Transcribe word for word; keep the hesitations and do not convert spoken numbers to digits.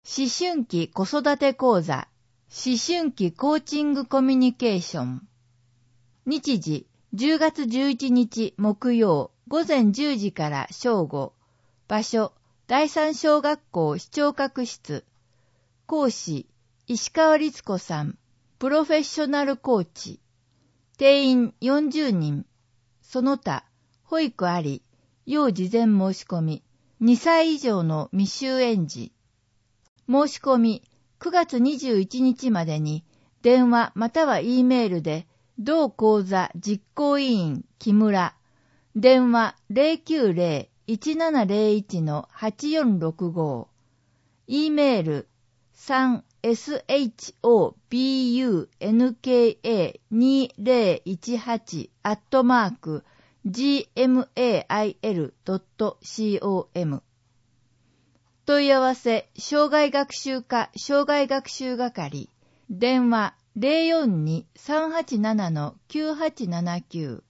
思春期子育て講座、思春期コーチングコミュニケーション。日時、じゅうがつじゅういちにち木曜、午前じゅうじから正午。場所、第三小学校視聴覚室。講師、石川律子さん、プロフェッショナルコーチ。定員よんじゅうにん。その他、保育あり、要事前申し込み、にさい以上の未就園児。申し込み、くがつにじゅういちにちまでに、電話または E メールで、同講座実行委員木村、電話 ゼロきゅうゼロ いちななゼロいち はちよんろくご、E メール スリーエスエイチオービーユーエヌケーエーにせんじゅうはち アットマーク ジーエムエーアイエルドットコム。問い合わせ、障害学習課障害学習係、電話 ゼロよんに さんはちなな きゅうはちななきゅう。